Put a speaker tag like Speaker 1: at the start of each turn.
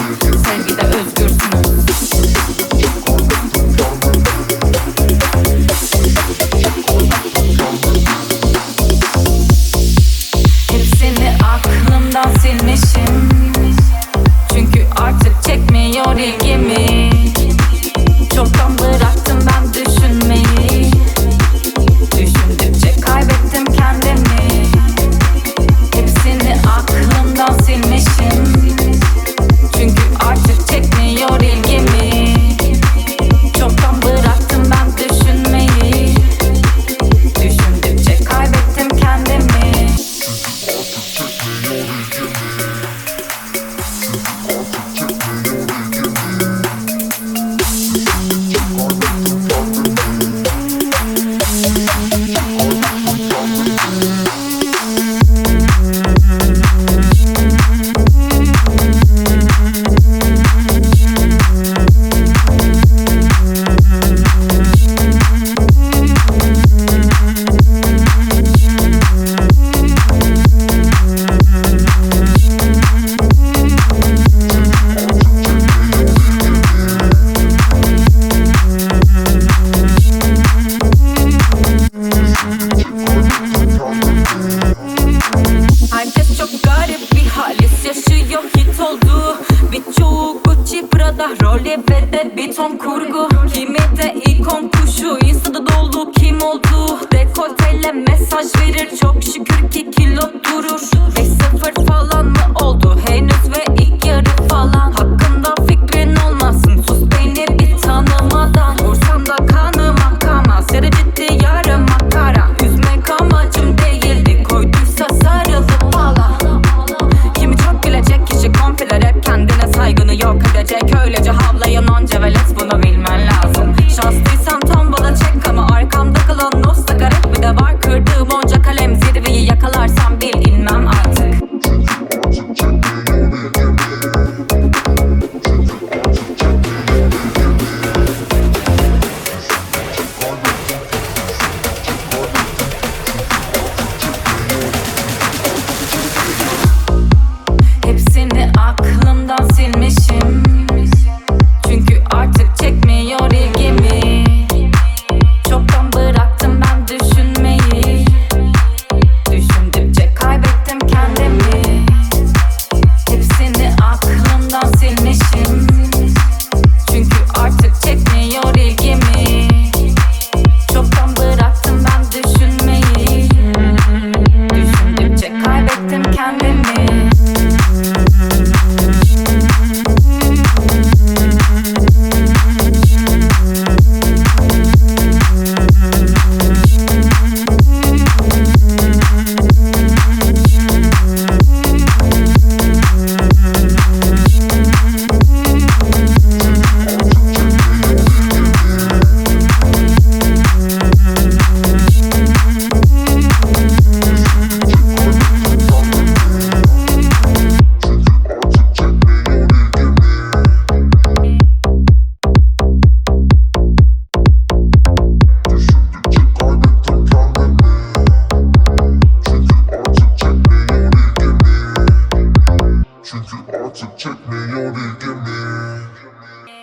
Speaker 1: Sevgide özgürsünüz. Hepsini aklımdan silmişim, çünkü artık çekmiyor ilgimi. Çoktan bıraktım ben düşünmeyi, düşündükçe kaybettim kendimi. Hepsini aklımdan silmişim, çünkü artık çekmiyor ilgimi. Çoktan bıraktım ben düşünmeyi, düşündükçe kaybettim kendimi. Herkes çok garip bir halis yaşıyor, hit oldu. Birçoğu Gucci, Prada, Rollie ve de bir ton kurgu. Kimi de ikon kuşu, Insta'da doldu kim oldu. Dekolteyle mesaj verir, çok şükür ki